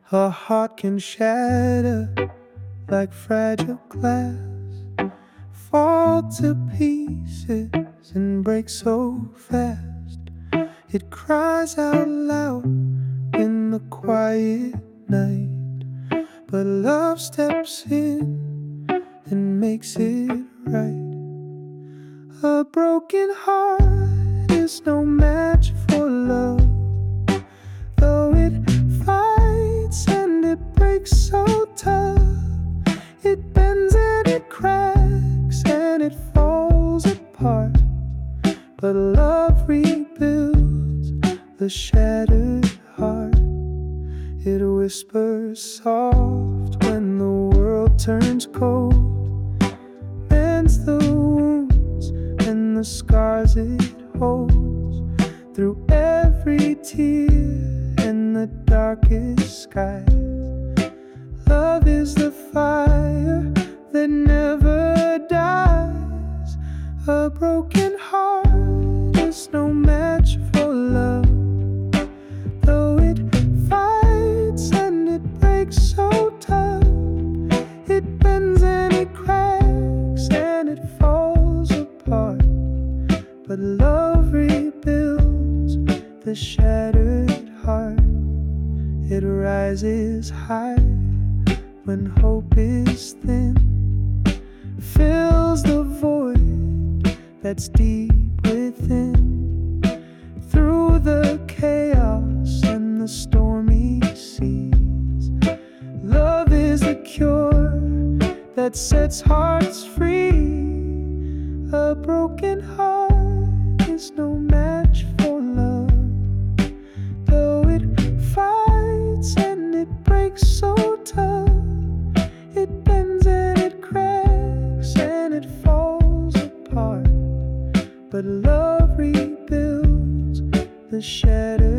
A heart can shatter like fragile glass, fall to pieces and break so fast. It cries out loud in the quiet night, but love steps in and makes it right. A broken heart is no match for love, though it fights and it breaks so tough. It bends and it cracks and it falls apart, but love rebuilds the shattered heart. It whispers soft when the world turns cold, mends the wounds and the scars it holds. Through every tear and the darkest skies, love is the fire that never dies. A broken heart is no match for love, though it fights and it breaks so tough. It bends and it cracks and it falls apart, but love rebuilds the shattered heart. It rises high when hope is thin, fills the void that's deep within. Through the chaos and the stormy seas, love is the cure that sets hearts free. A broken heart is no match for love, though it fights and it breaks so tough. It bends and it cracks and it falls apart, but love rebuilds the shattered